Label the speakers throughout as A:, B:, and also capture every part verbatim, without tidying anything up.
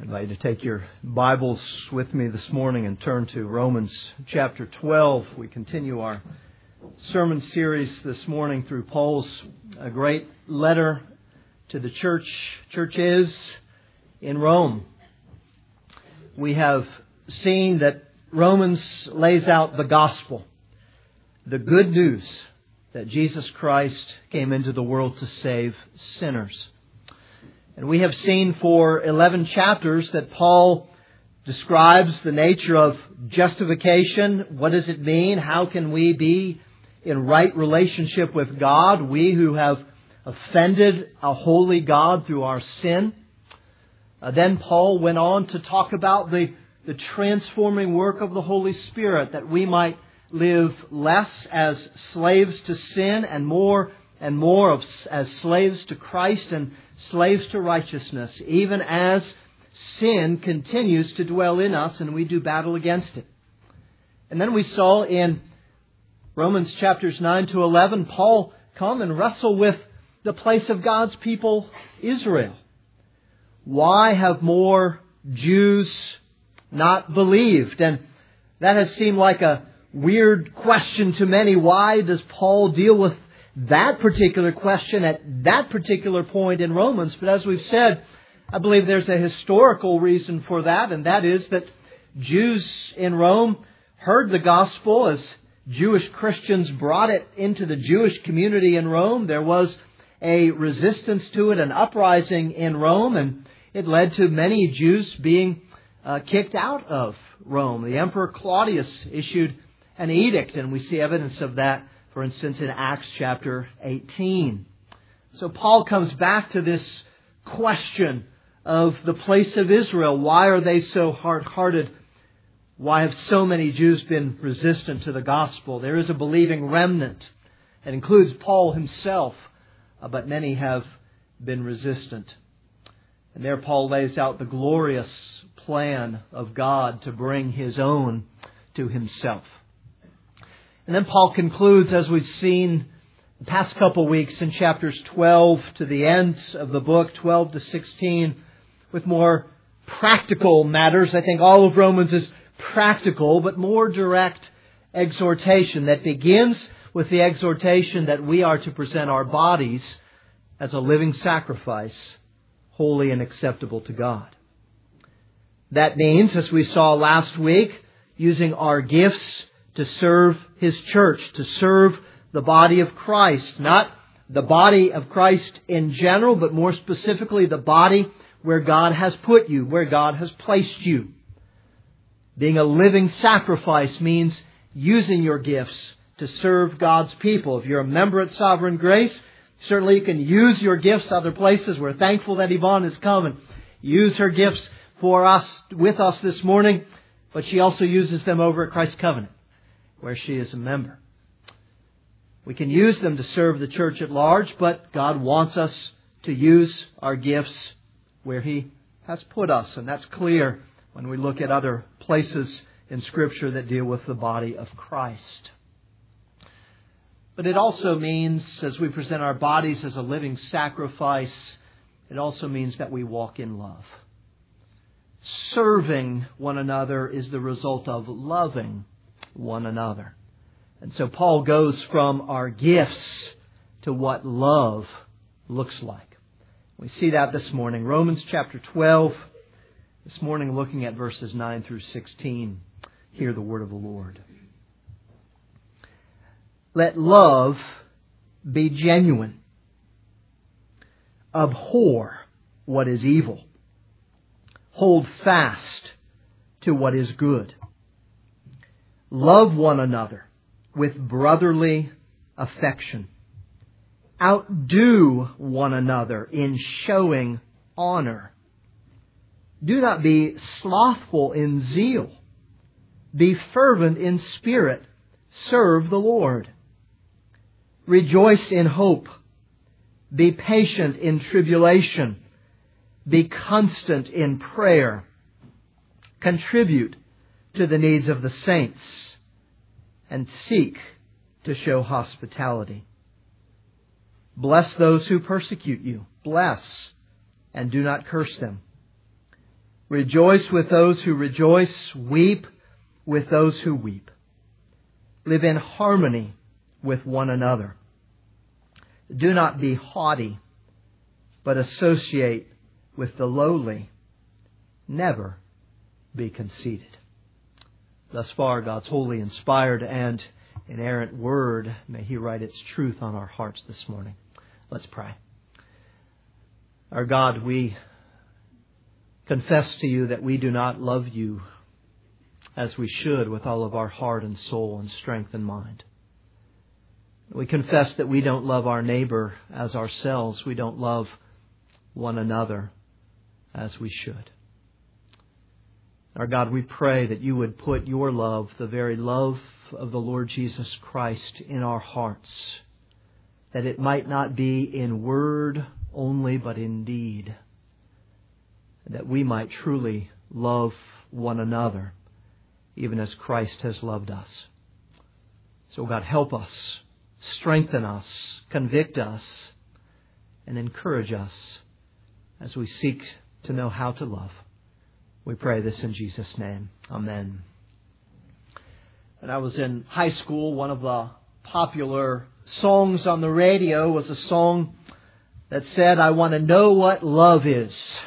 A: I invite you to take your Bibles with me this morning and turn to Romans chapter twelve. We continue our sermon series this morning through Paul's a great letter to the church, churches in Rome. We have seen that Romans lays out the gospel, the good news that Jesus Christ came into the world to save sinners. And we have seen for eleven chapters that Paul describes the nature of justification. What does it mean? How can we be in right relationship with God, we who have offended a holy God through our sin? Uh, then Paul went on to talk about the, the transforming work of the Holy Spirit, that we might live less as slaves to sin and more and more of, as slaves to Christ and slaves to righteousness, even as sin continues to dwell in us and we do battle against it. And then we saw in Romans chapters nine to eleven, Paul come and wrestle with the place of God's people, Israel. Why have more Jews not believed? And that has seemed like a weird question to many. Why does Paul deal with that particular question at that particular point in Romans? But as we've said, I believe there's a historical reason for that, and that is that Jews in Rome heard the gospel as Jewish Christians brought it into the Jewish community in Rome. There was a resistance to it, an uprising in Rome, and it led to many Jews being uh, kicked out of Rome. The Emperor Claudius issued an edict, and we see evidence of that, for instance, in Acts chapter eighteen. So Paul comes back to this question of the place of Israel. Why are they so hard-hearted? Why have so many Jews been resistant to the gospel? There is a believing remnant. It includes Paul himself, but many have been resistant. And there Paul lays out the glorious plan of God to bring His own to Himself. And then Paul concludes, as we've seen the past couple weeks in chapters twelve to the end of the book, twelve to sixteen, with more practical matters. I think all of Romans is practical, but more direct exhortation that begins with the exhortation that we are to present our bodies as a living sacrifice, holy and acceptable to God. That means, as we saw last week, using our gifts to serve His church, to serve the body of Christ. Not the body of Christ in general, but more specifically the body where God has put you, where God has placed you. Being a living sacrifice means using your gifts to serve God's people. If you're a member at Sovereign Grace, certainly you can use your gifts other places. We're thankful that Yvonne has come and used her gifts for us, with us this morning, but she also uses them over at Christ Covenant, where she is a member. We can use them to serve the church at large, but God wants us to use our gifts where He has put us. And that's clear when we look at other places in Scripture that deal with the body of Christ. But it also means, as we present our bodies as a living sacrifice, it also means that we walk in love. Serving one another is the result of loving one another. And so Paul goes from our gifts to what love looks like. We see that this morning. Romans chapter twelve. This morning looking at verses nine through sixteen. Hear the word of the Lord. Let love be genuine. Abhor what is evil. Hold fast to what is good. Love one another with brotherly affection. Outdo one another in showing honor. Do not be slothful in zeal. Be fervent in spirit. Serve the Lord. Rejoice in hope. Be patient in tribulation. Be constant in prayer. Contribute to the needs of the saints, and seek to show hospitality. Bless those who persecute you. Bless, and do not curse them. Rejoice with those who rejoice. Weep with those who weep. Live in harmony with one another. Do not be haughty, but associate with the lowly. Never be conceited. Thus far, God's holy, inspired, and inerrant Word, may He write its truth on our hearts this morning. Let's pray. Our God, we confess to You that we do not love You as we should with all of our heart and soul and strength and mind. We confess that we don't love our neighbor as ourselves. We don't love one another as we should. Our God, we pray that You would put Your love, the very love of the Lord Jesus Christ, in our hearts, that it might not be in word only, but in deed, that we might truly love one another, even as Christ has loved us. So God, help us, strengthen us, convict us, and encourage us as we seek to know how to love. We pray this in Jesus' name. Amen. When I was in high school, one of the popular songs on the radio was a song that said, "I want to know what love is."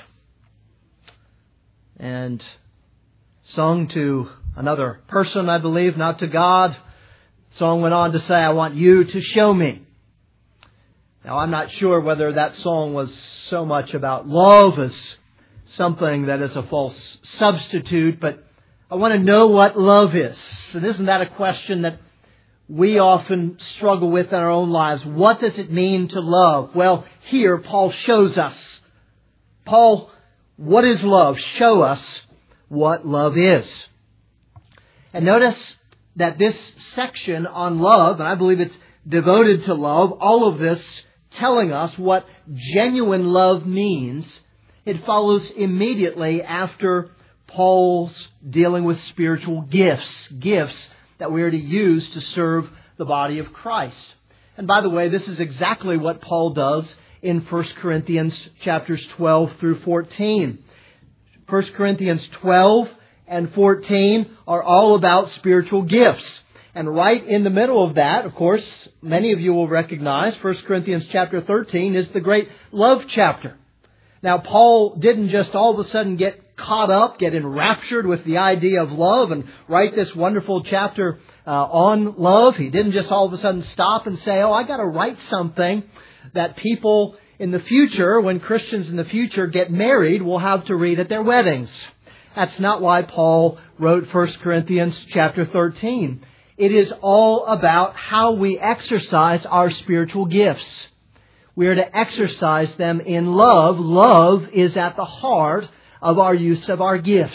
A: And sung to another person, I believe, not to God. The song went on to say, "I want You to show me." Now, I'm not sure whether that song was so much about love as something that is a false substitute, but I want to know what love is. And isn't that a question that we often struggle with in our own lives? What does it mean to love? Well, here Paul shows us. Paul, what is love? Show us what love is. And notice that this section on love, and I believe it's devoted to love, all of this telling us what genuine love means, it follows immediately after Paul's dealing with spiritual gifts, gifts that we are to use to serve the body of Christ. And by the way, this is exactly what Paul does in First Corinthians chapters twelve through fourteen. First Corinthians twelve and fourteen are all about spiritual gifts. And right in the middle of that, of course, many of you will recognize First Corinthians chapter thirteen is the great love chapter. Now, Paul didn't just all of a sudden get caught up, get enraptured with the idea of love and write this wonderful chapter uh, on love. He didn't just all of a sudden stop and say, oh, I got to write something that people in the future, when Christians in the future get married, will have to read at their weddings. That's not why Paul wrote First Corinthians chapter thirteen. It is all about how we exercise our spiritual gifts. We are to exercise them in love. Love is at the heart of our use of our gifts.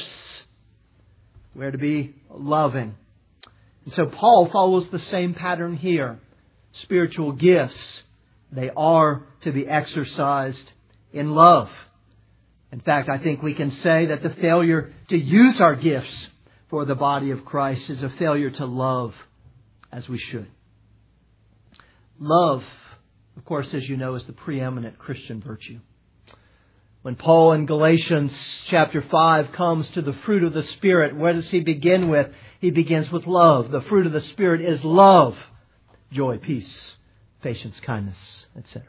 A: We are to be loving. And so Paul follows the same pattern here. Spiritual gifts, they are to be exercised in love. In fact, I think we can say that the failure to use our gifts for the body of Christ is a failure to love as we should. Love, of course, as you know, is the preeminent Christian virtue. When Paul in Galatians chapter five comes to the fruit of the Spirit, where does he begin with? He begins with love. The fruit of the Spirit is love, joy, peace, patience, kindness, et cetera.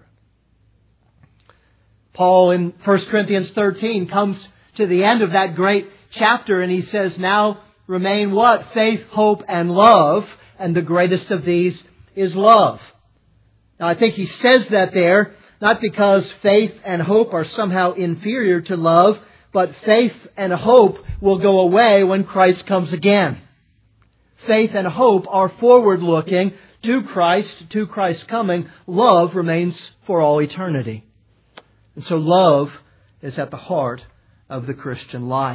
A: Paul in First Corinthians thirteen comes to the end of that great chapter and he says, now remain what? Faith, hope, and love. And the greatest of these is love. Now I think he says that there, not because faith and hope are somehow inferior to love, but faith and hope will go away when Christ comes again. Faith and hope are forward-looking to Christ, to Christ's coming. Love remains for all eternity. And so love is at the heart of the Christian life.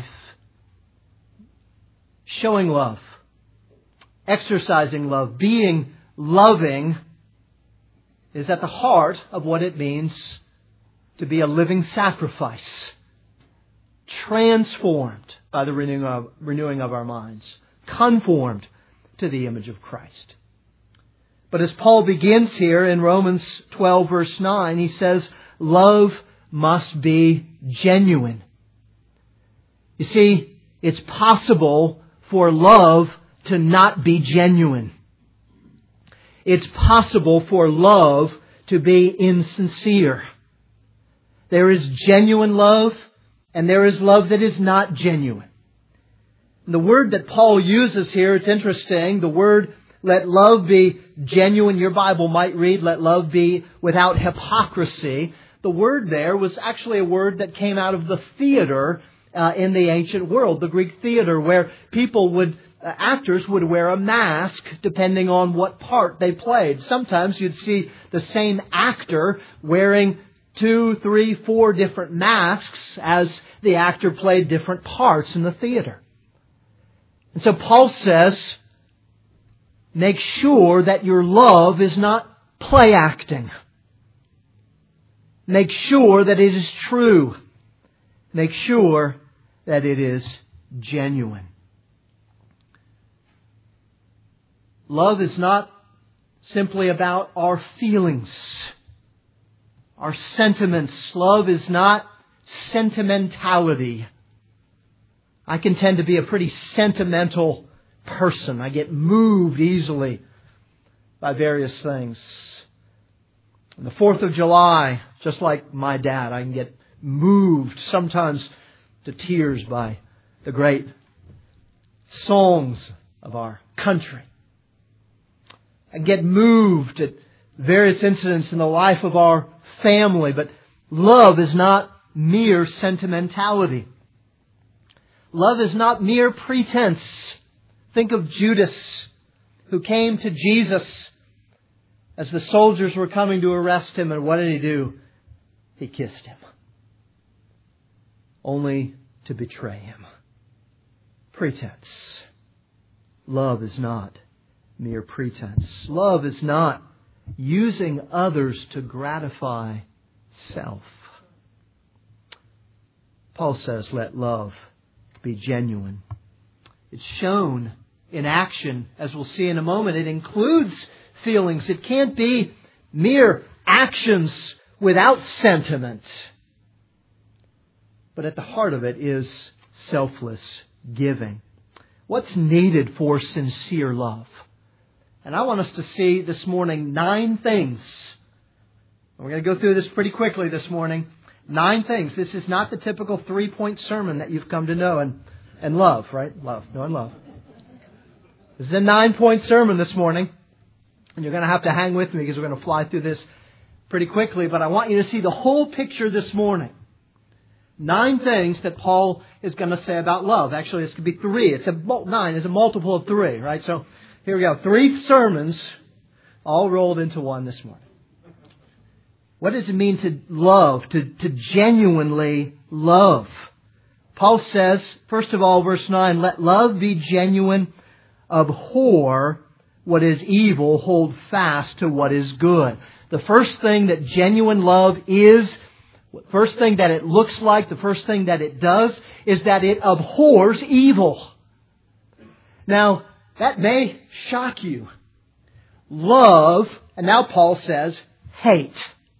A: Showing love, exercising love, being loving is at the heart of what it means to be a living sacrifice, transformed by the renewing of, renewing of our minds, conformed to the image of Christ. But as Paul begins here in Romans twelve verse nine, he says, love must be genuine. You see, it's possible for love to not be genuine. It's possible for love to be insincere. There is genuine love, and there is love that is not genuine. The word that Paul uses here, it's interesting. The word, let love be genuine. Your Bible might read, let love be without hypocrisy. The word there was actually a word that came out of the theater uh, in the ancient world, the Greek theater, where people would, uh, actors would wear a mask depending on what part they played. Sometimes you'd see the same actor wearing two, three, four different masks as the actor played different parts in the theater. And so Paul says, make sure that your love is not play acting. Make sure that it is true. Make sure that it is genuine. Love is not simply about our feelings, our sentiments. Love is not sentimentality. I can tend to be a pretty sentimental person. I get moved easily by various things. On the fourth of July, just like my dad, I can get moved sometimes to tears by the great songs of our country. I get moved at various incidents in the life of our family, but love is not mere sentimentality. Love is not mere pretense. Think of Judas, who came to Jesus as the soldiers were coming to arrest Him, and what did he do? He kissed Him, only to betray Him. Pretense. Love is not mere pretense. Love is not using others to gratify self. Paul says, let love be genuine. It's shown in action, as we'll see in a moment. It includes feelings. It can't be mere actions without sentiment. But at the heart of it is selfless giving. What's needed for sincere love? And I want us to see this morning nine things. We're going to go through this pretty quickly this morning. Nine things. This is not the typical three-point sermon that you've come to know and, and love, right? Love. Know and love. This is a nine-point sermon this morning. And you're going to have to hang with me because we're going to fly through this pretty quickly. But I want you to see the whole picture this morning. Nine things that Paul is going to say about love. Actually, this could be three. It's a nine. It's a multiple of three, right? So here we go. Three sermons all rolled into one this morning. What does it mean to love, to, to genuinely love? Paul says, first of all, verse nine, let love be genuine, abhor what is evil, hold fast to what is good. The first thing that genuine love is, the first thing that it looks like, the first thing that it does, is that it abhors evil. Now, that may shock you. Love, and now Paul says, hate.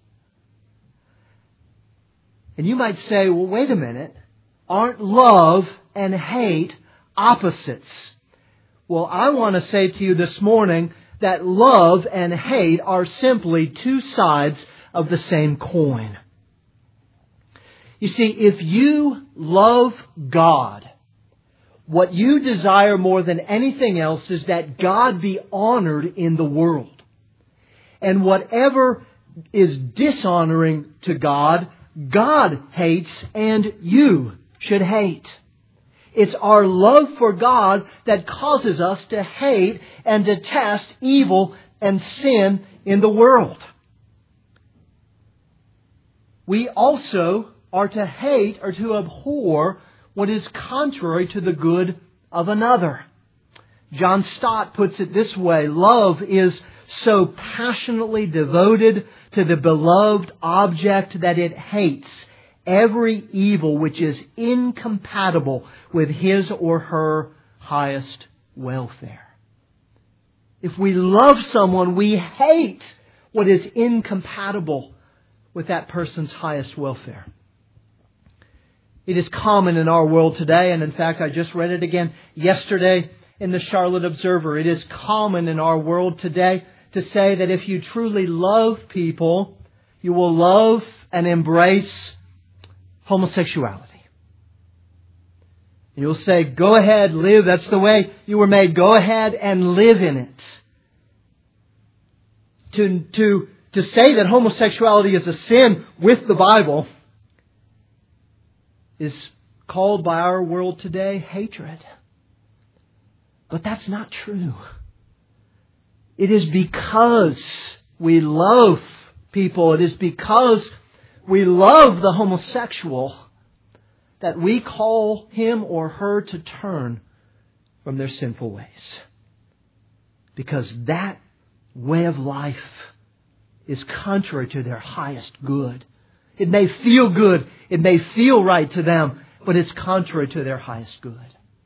A: And you might say, well, wait a minute. Aren't love and hate opposites? Well, I want to say to you this morning that love and hate are simply two sides of the same coin. You see, if you love God, what you desire more than anything else is that God be honored in the world. And whatever is dishonoring to God, God hates and you should hate. It's our love for God that causes us to hate and detest evil and sin in the world. We also are to hate or to abhor what is contrary to the good of another. John Stott puts it this way: love is so passionately devoted to the beloved object that it hates every evil which is incompatible with his or her highest welfare. If we love someone, we hate what is incompatible with that person's highest welfare. It is common in our world today, and in fact, I just read it again yesterday in the Charlotte Observer. It is common in our world today to say that if you truly love people, you will love and embrace homosexuality. You'll say, go ahead, live. That's the way you were made. Go ahead and live in it. To, to, to say that homosexuality is a sin with the Bible is called by our world today hatred. But that's not true. It is because we love people, it is because we love the homosexual that we call him or her to turn from their sinful ways. Because that way of life is contrary to their highest good. It may feel good, it may feel right to them, but it's contrary to their highest good.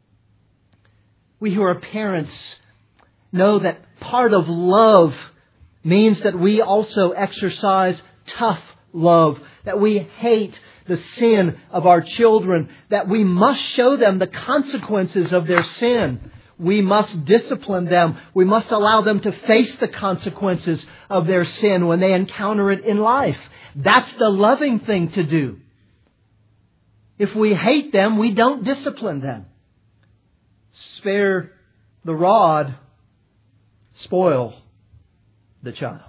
A: We who are parents know that part of love means that we also exercise tough love, that we hate the sin of our children, that we must show them the consequences of their sin. We must discipline them. We must allow them to face the consequences of their sin when they encounter it in life. That's the loving thing to do. If we hate them, we don't discipline them. Spare the rod, spoil the child.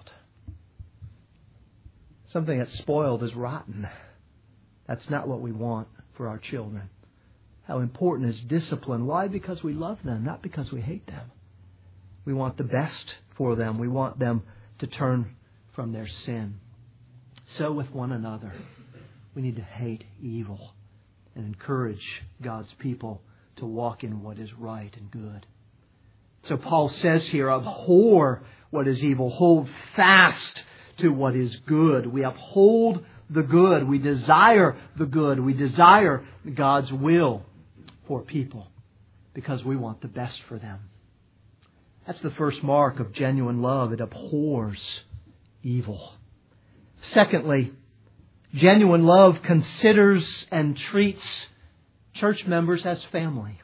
A: Something that's spoiled is rotten. That's not what we want for our children. How important is discipline? Why? Because we love them, not because we hate them. We want the best for them. We want them to turn from their sin. So with one another, we need to hate evil and encourage God's people to walk in what is right and good. So Paul says here, abhor what is evil, hold fast to what is good. We uphold the good. We desire the good. We desire God's will for people because we want the best for them. That's the first mark of genuine love. It abhors evil. Secondly, genuine love considers and treats church members as family.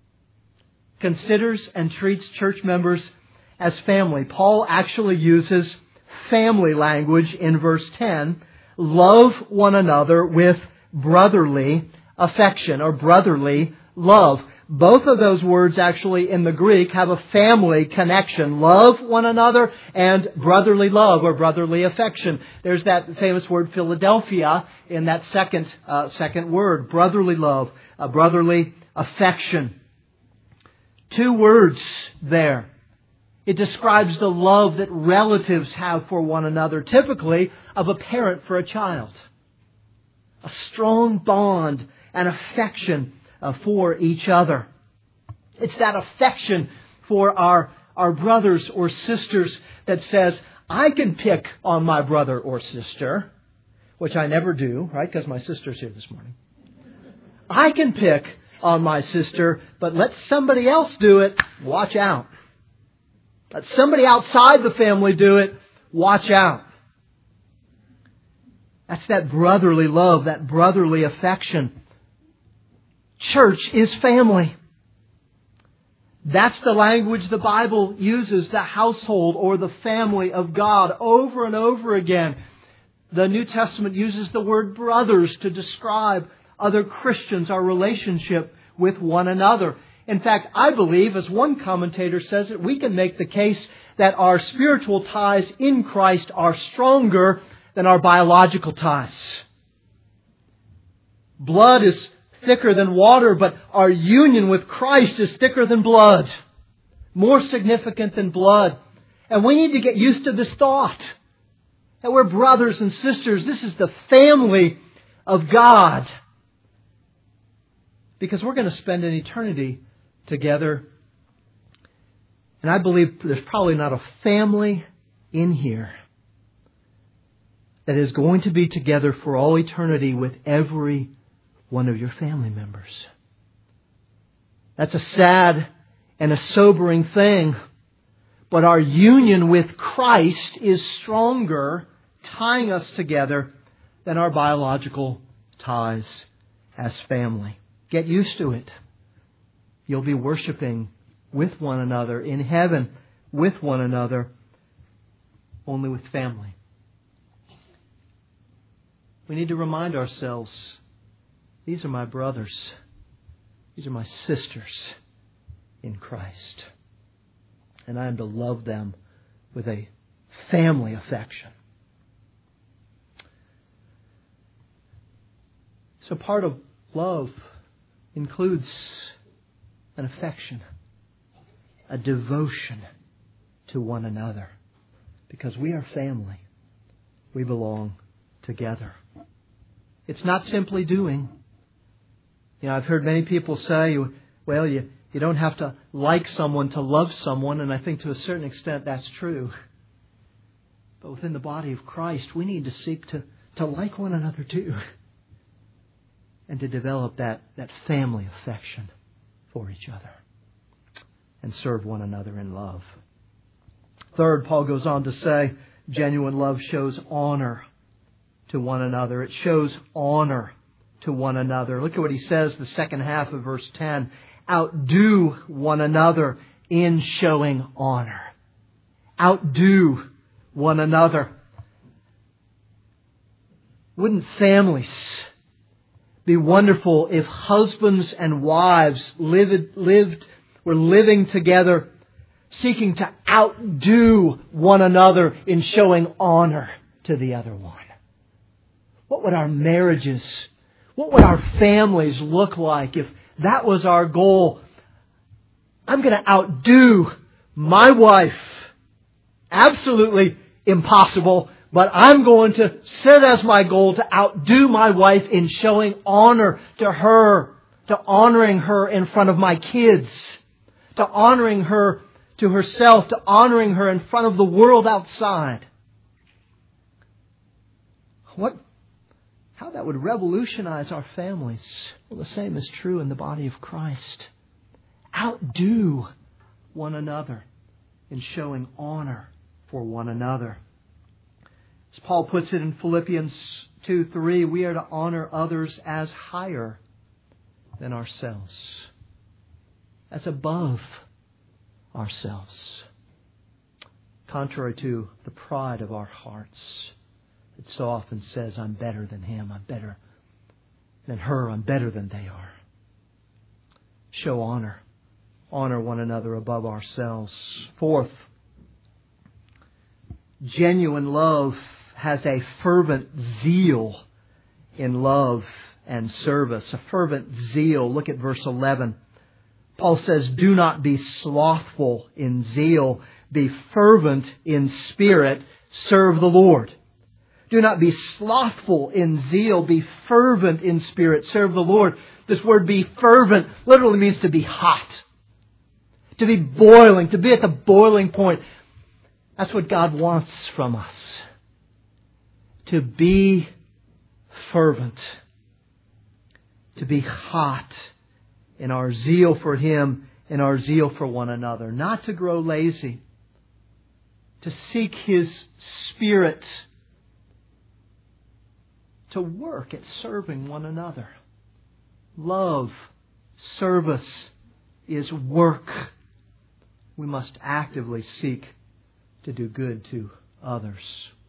A: Considers and treats church members as family. Paul actually uses family language in verse ten. Love one another with brotherly affection or brotherly love. Both of those words actually in the Greek have a family connection. Love one another and brotherly love or brotherly affection. There's that famous word Philadelphia in that second uh, second word. Brotherly love, uh, brotherly affection. Two words there. It describes the love that relatives have for one another, typically of a parent for a child. A strong bond and affection uh, for each other. It's that affection for our, our brothers or sisters that says, I can pick on my brother or sister, which I never do, right? Because my sister's here this morning. I can pick on my sister, but let somebody else do it. Watch out. Let somebody outside the family do it. Watch out. That's that brotherly love, that brotherly affection. Church is family. That's the language the Bible uses, the household or the family of God, over and over again. The New Testament uses the word brothers to describe other Christians, our relationship with one another. In fact, I believe, as one commentator says it, we can make the case that our spiritual ties in Christ are stronger than our biological ties. Blood is thicker than water, but our union with Christ is thicker than blood. More significant than blood. And we need to get used to this thought. That we're brothers and sisters. This is the family of God. Because we're going to spend an eternity together. And I believe there's probably not a family in here that is going to be together for all eternity with every one of your family members. That's a sad and a sobering thing. But our union with Christ is stronger, tying us together, than our biological ties. as family. Get used to it. You'll be worshiping with one another in heaven with one another, only with family. We need to remind ourselves, these are my brothers. These are my sisters in Christ. And I am to love them with a family affection. So part of love includes an affection, a devotion to one another. Because we are family. We belong together. It's not simply doing. You know, I've heard many people say, well, you, you don't have to like someone to love someone, and I think to a certain extent that's true. But within the body of Christ, we need to seek to, to like one another too. And to develop that, that family affection for each other. And serve one another in love. Third, Paul goes on to say, genuine love shows honor to one another. It shows honor to one another. Look at what he says, the second half of verse ten. Outdo one another in showing honor. Outdo one another. Wouldn't families be wonderful if husbands and wives lived, lived, were living together, seeking to outdo one another in showing honor to the other one? What would our marriages, what would our families look like if that was our goal? I'm going to outdo my wife. Absolutely impossible. But I'm going to set as my goal to outdo my wife in showing honor to her, to honoring her in front of my kids, to honoring her to herself, to honoring her in front of the world outside. What, how that would revolutionize our families. Well, the same is true in the body of Christ. Outdo one another in showing honor for one another. As Paul puts it in Philippians two three, we are to honor others as higher than ourselves, as above ourselves, contrary to the pride of our hearts that so often says, I'm better than him, I'm better than her, I'm better than they are. Show honor. Honor one another above ourselves. Fourth, genuine love has a fervent zeal in love and service. A fervent zeal. Look at verse eleven. Paul says, do not be slothful in zeal. Be fervent in spirit. Serve the Lord. Do not be slothful in zeal. Be fervent in spirit. Serve the Lord. This word be fervent literally means to be hot. To be boiling. To be at the boiling point. That's what God wants from us. To be fervent. To be hot in our zeal for Him and our zeal for one another. Not to grow lazy. To seek His Spirit. To work at serving one another. Love, service is work. We must actively seek to do good to others.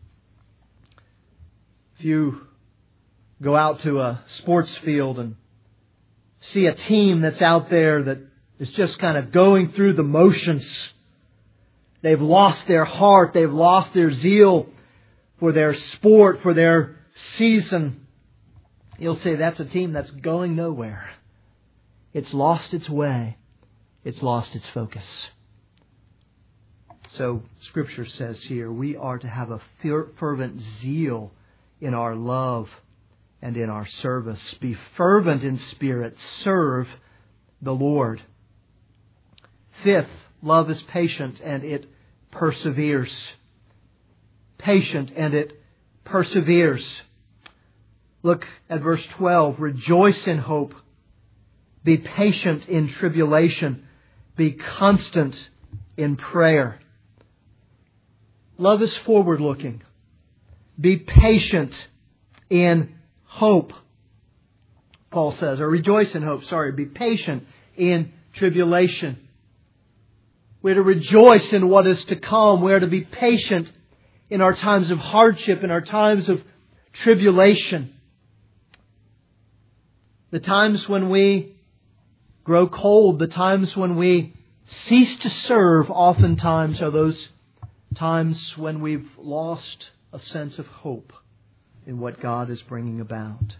A: If you go out to a sports field and see a team that's out there that is just kind of going through the motions, they've lost their heart, they've lost their zeal for their sport, for their season, you'll say that's a team that's going nowhere. It's lost its way. It's lost its focus. So Scripture says here, we are to have a fervent zeal in our love and in our service. Be fervent in spirit. Serve the Lord. Fifth, love is patient and it perseveres. Patient and it perseveres. Look at verse twelve. Rejoice in hope. Be patient in tribulation. Be constant in prayer. Love is forward-looking. Be patient in hope. Paul says, or rejoice in hope, sorry, be patient in tribulation. We're to rejoice in what is to come. We're to be patient in our times of hardship, in our times of tribulation. The times when we grow cold, the times when we cease to serve, oftentimes are those times when we've lost a sense of hope in what God is bringing about.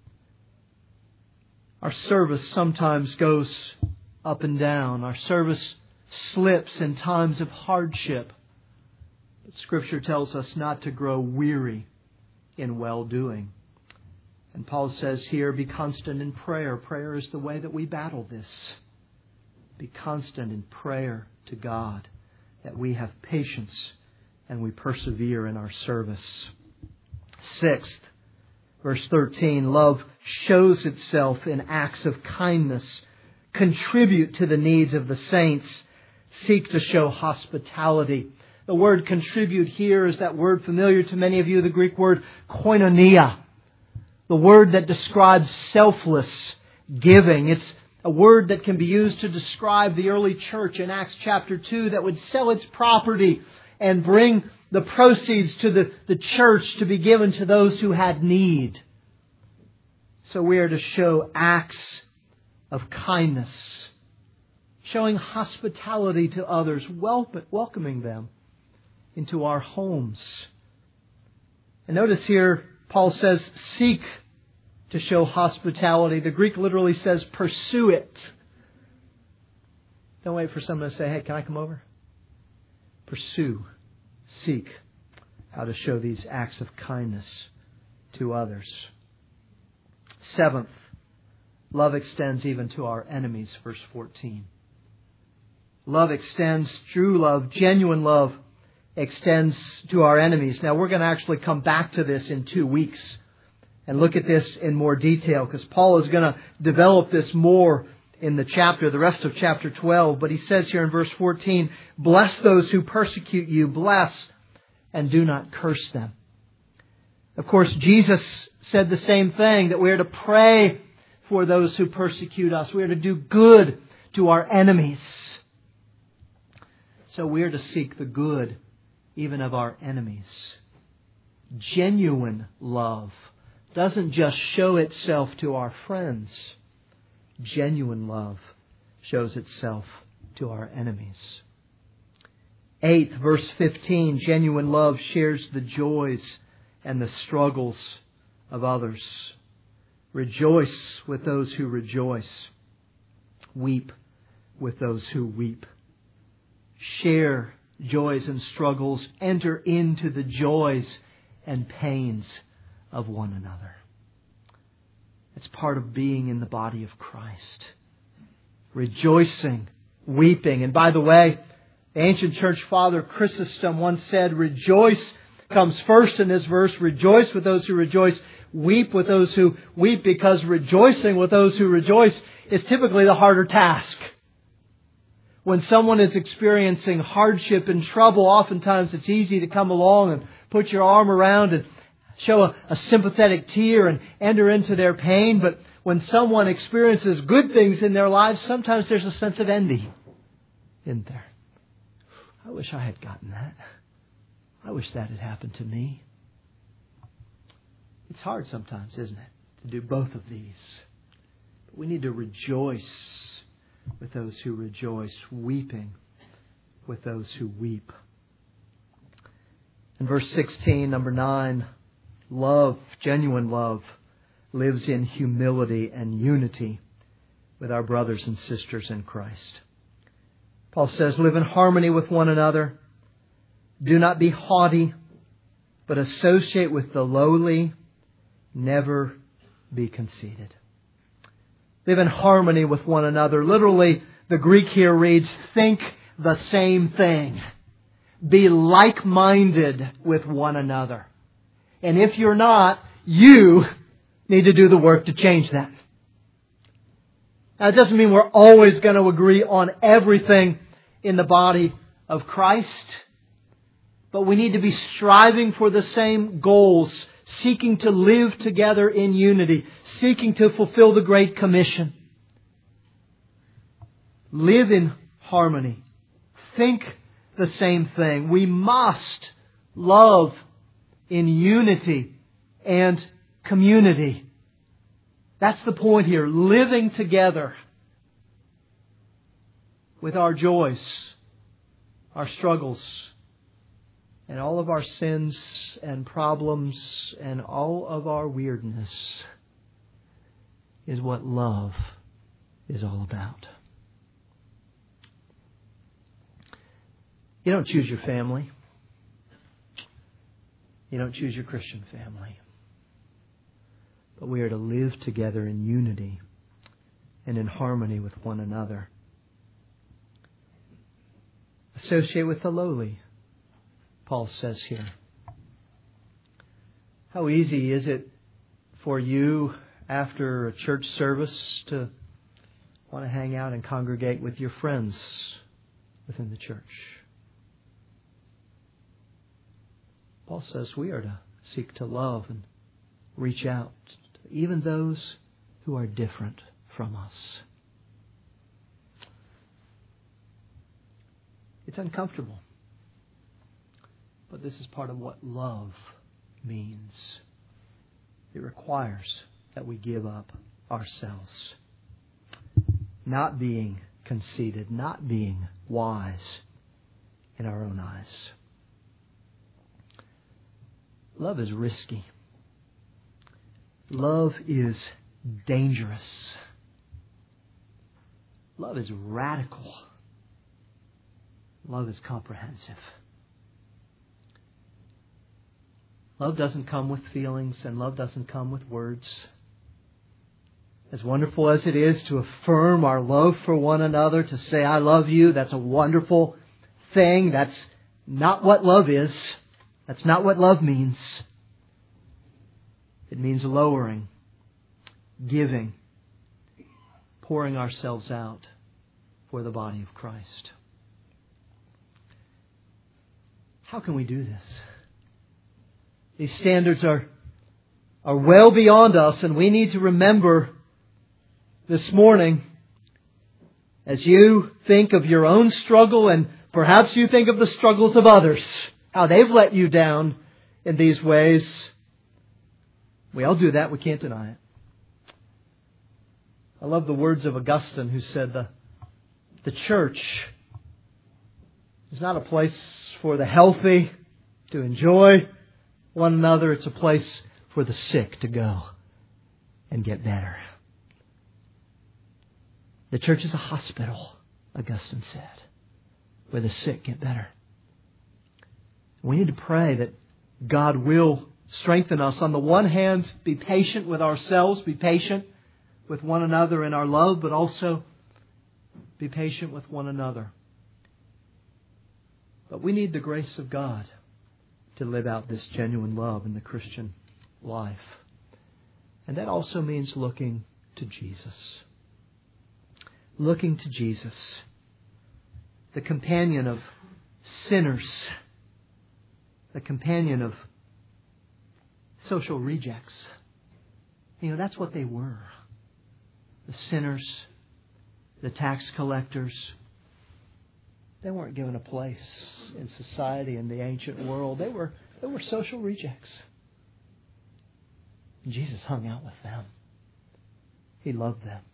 A: Our service sometimes goes up and down. Our service slips in times of hardship. But Scripture tells us not to grow weary in well-doing. And Paul says here, be constant in prayer. Prayer is the way that we battle this. Be constant in prayer to God, that we have patience and we persevere in our service. Sixth, verse thirteen, love shows itself in acts of kindness. Contribute to the needs of the saints. Seek to show hospitality. The word contribute here is that word familiar to many of you, the Greek word koinonia. The word that describes selfless giving. It's a word that can be used to describe the early church in Acts chapter two that would sell its property and bring the proceeds to the, the church to be given to those who had need. So we are to show acts of kindness, showing hospitality to others, welcoming them into our homes. And notice here, Paul says, seek to show hospitality. The Greek literally says, pursue it. Don't wait for someone to say, hey, can I come over? Pursue, seek how to show these acts of kindness to others. Seventh, love extends even to our enemies, verse fourteen. Love extends, true love, genuine love extends to our enemies. Now we're going to actually come back to this in two weeks and look at this in more detail, because Paul is going to develop this more in the chapter, the rest of chapter twelve. But he says here in verse fourteen, bless those who persecute you, bless and do not curse them. Of course, Jesus said the same thing, that we are to pray for those who persecute us. We are to do good to our enemies. So we are to seek the good even of our enemies. Genuine love doesn't just show itself to our friends. Genuine love shows itself to our enemies. Eighth, verse fifteen, genuine love shares the joys and the struggles of others. Rejoice with those who rejoice. Weep with those who weep. Share joys and struggles. Enter into the joys and pains of one another. It's part of being in the body of Christ. Rejoicing, weeping. And by the way, the ancient church father Chrysostom once said, rejoice comes first in this verse. Rejoice with those who rejoice. Weep with those who weep, because rejoicing with those who rejoice is typically the harder task. When someone is experiencing hardship and trouble, oftentimes it's easy to come along and put your arm around and show a, a sympathetic tear and enter into their pain. But when someone experiences good things in their lives, sometimes there's a sense of envy in there. I wish I had gotten that. I wish that had happened to me. It's hard sometimes, isn't it, to do both of these. But we need to rejoice with those who rejoice, weeping with those who weep. In verse sixteen, number nine, love, genuine love, lives in humility and unity with our brothers and sisters in Christ. Paul says, live in harmony with one another. Do not be haughty, but associate with the lowly. Never be conceited. Live in harmony with one another. Literally, the Greek here reads, think the same thing. Be like-minded with one another. And if you're not, you need to do the work to change that. Now, it doesn't mean we're always going to agree on everything in the body of Christ. But we need to be striving for the same goals seeking to live together in unity, seeking to fulfill the Great Commission. Live in harmony. Think the same thing. We must love in unity and community. That's the point here. Living together with our joys, our struggles, and all of our sins and problems and all of our weirdness is what love is all about. You don't choose your family. You don't choose your Christian family. But we are to live together in unity and in harmony with one another. Associate with the lowly, Paul says here. How easy is it for you after a church service to want to hang out and congregate with your friends within the church? Paul says we are to seek to love and reach out to even those who are different from us. It's uncomfortable, but this is part of what love means. It requires that we give up ourselves, not being conceited, not being wise in our own eyes. Love is risky. Love is dangerous. Love is radical. Love is comprehensive. Love doesn't come with feelings, and love doesn't come with words. As wonderful as it is to affirm our love for one another, to say, I love you, that's a wonderful thing. That's not what love is. That's not what love means. It means lowering, giving, pouring ourselves out for the body of Christ. How can we do this? These standards are, are well beyond us, and we need to remember this morning, as you think of your own struggle, and perhaps you think of the struggles of others, how they've let you down in these ways. We all do that. We can't deny it. I love the words of Augustine, who said the, the church is not a place for the healthy to enjoy one another. It's a place for the sick to go and get better. The church is a hospital, Augustine said, where the sick get better. We need to pray that God will strengthen us. On the one hand, be patient with ourselves, be patient with one another in our love, but also be patient with one another. But we need the grace of God to live out this genuine love in the Christian life. And that also means looking to Jesus. Looking to Jesus, the companion of sinners, the companion of social rejects. You know, that's what they were. The sinners, the tax collectors. They weren't given a place in society in the ancient world. They were, they were social rejects. And Jesus hung out with them. He loved them.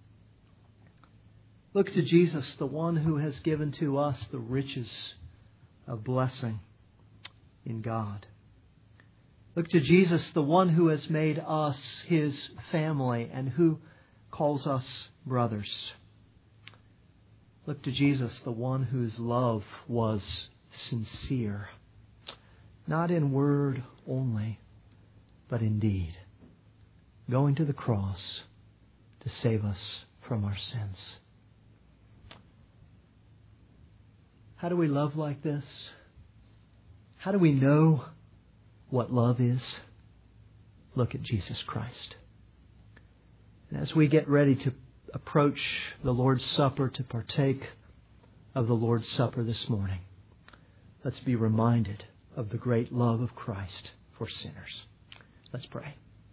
A: Look to Jesus, the one who has given to us the riches of blessing in God. Look to Jesus, the one who has made us His family and who calls us brothers. Look to Jesus, the one whose love was sincere, not in word only, but in deed, going to the cross to save us from our sins. How do we love like this? How do we know what love is? Look at Jesus Christ. And as we get ready to approach the Lord's Supper, to partake of the Lord's Supper this morning, let's be reminded of the great love of Christ for sinners. Let's pray.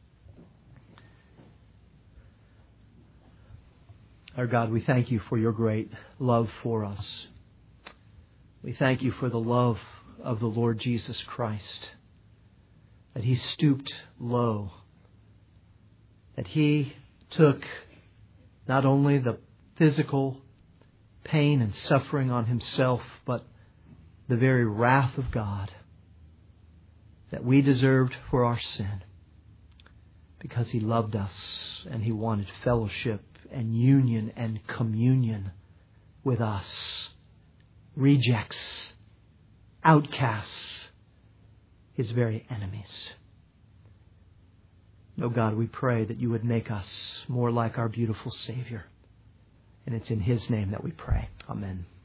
A: Our God, we thank you for your great love for us. We thank you for the love of the Lord Jesus Christ, that He stooped low, that He took not only the physical pain and suffering on Himself, but the very wrath of God that we deserved for our sin, because He loved us and He wanted fellowship and union and communion with us, rejects, outcasts, His very enemies. Oh God, we pray that you would make us more like our beautiful Savior. And it's in His name that we pray. Amen.